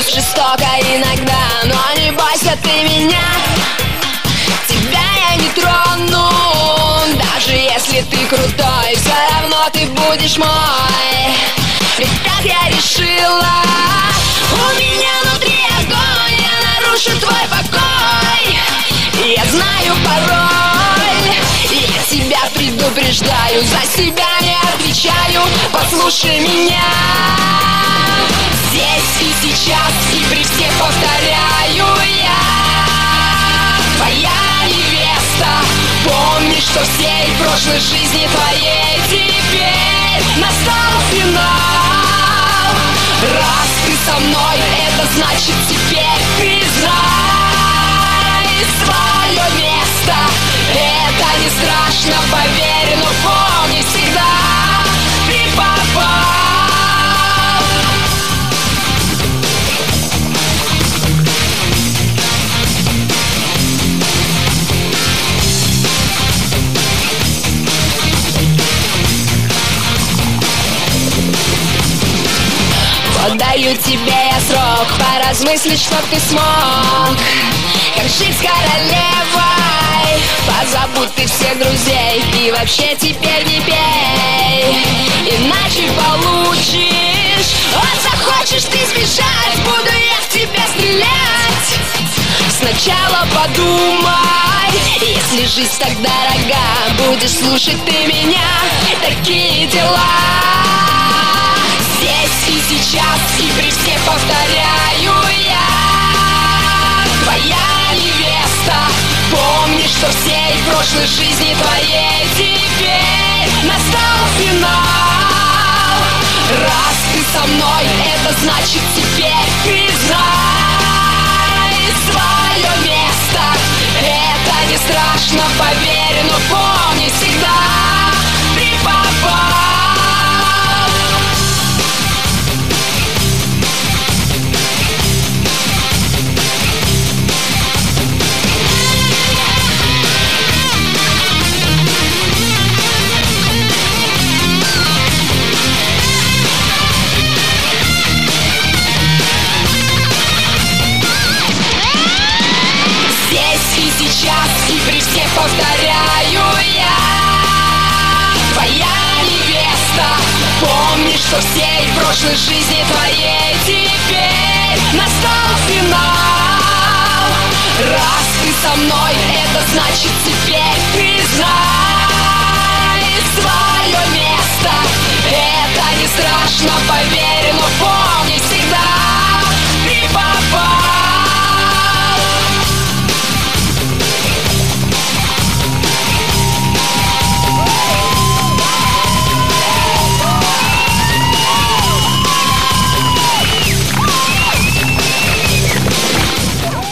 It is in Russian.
жестоко иногда, но не бойся ты меня. Тебя я не трону, даже если ты крутой, все равно ты будешь мой. Ведь так я решила. У меня внутри огонь, я нарушу твой покой. И я знаю пароль, и я тебя предупреждаю, за себя не отвечаю, послушай меня. Здесь и сейчас, и при всех повторяю я, твоя невеста. Помни, что всей прошлой жизни твоей теперь настал финал. Раз ты со мной, это значит теперь ты знай свое место. Это не страшно, поверь, но помни всегда, ты попал. Вот даю тебе я срок поразмыслить, чтоб ты смог как жить с королевой. Позабудь ты всех друзей и вообще теперь не пей, иначе получишь. Вот захочешь ты сбежать, буду я в тебя стрелять. Сначала подумай, если жизнь так дорога, будешь слушать ты меня, такие дела. Здесь и сейчас, и при всех повторяю я, твоя невеста. Помни, что всей прошлой жизни твоей теперь настал финал. Раз ты со мной, это значит теперь ты знай свое место. Это не страшно, поверь, но помни всегда, ты попал. И при всех повторяю я, твоя невеста. Помни, что всей прошлой жизни твоей теперь настал финал. Раз ты со мной, это значит